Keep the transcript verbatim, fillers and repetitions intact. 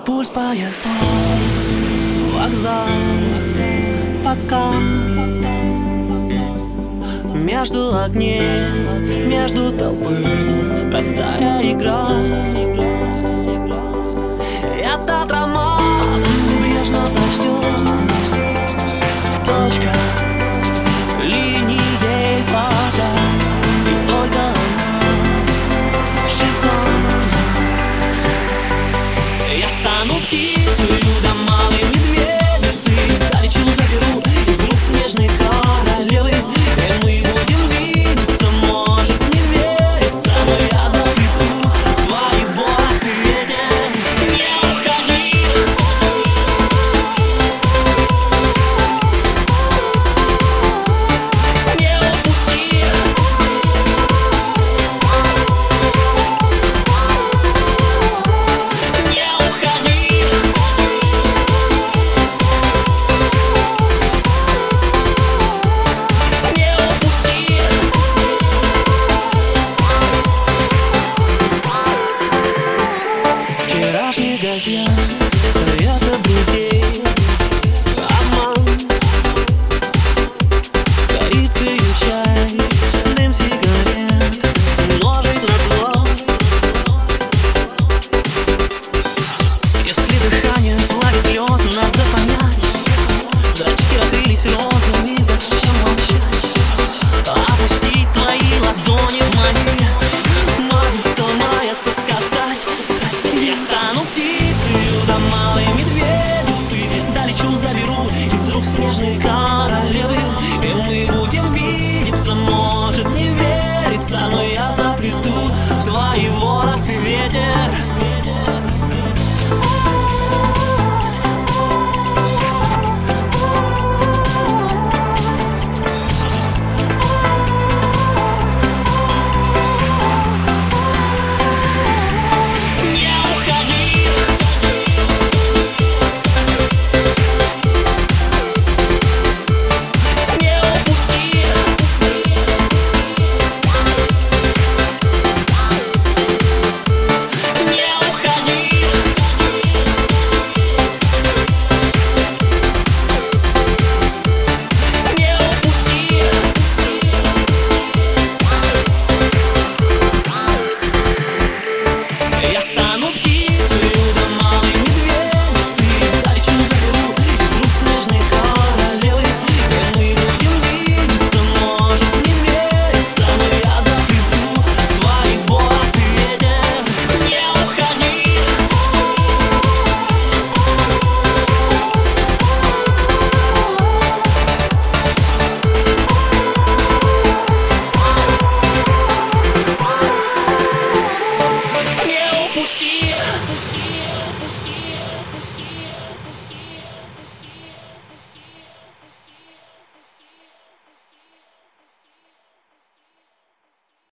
Пульс поездов, вокзал, пока между огней, между толпы простая игра. Этот роман нежно прочтён, точка линией вода, и только она шагом. Я стану птицею, да малой медведицей, долечу заберу из рук снежной королевы, и мы будем видеться, может не верится, но я заплету в твои волосы ветер. Не уходи, не упусти, не уходи, не упусти. Вчерашних газет, советы друзей, обман с корицей чай, дым сигарет, ножик на глаз. Если дыхание плавит лед, надо понять, зрачки открылись розовыми, зачем молчать? Опустить твои ладони в мои, мается, мается сказать прости. Я стану птицею, да малой медведицей, долечу заберу из рук снежной королевы, и мы будем видеться, может не верится, но я заплету в твои волосы ветер. Не уходи, не упусти, не уходи, не упусти. Я стану птицею, да малой медведицей, долечу заберу из рук снежной королевы, и мы будем видеться, может не верится, но я заплету в твои волосы ветер. Не уходи, не упусти.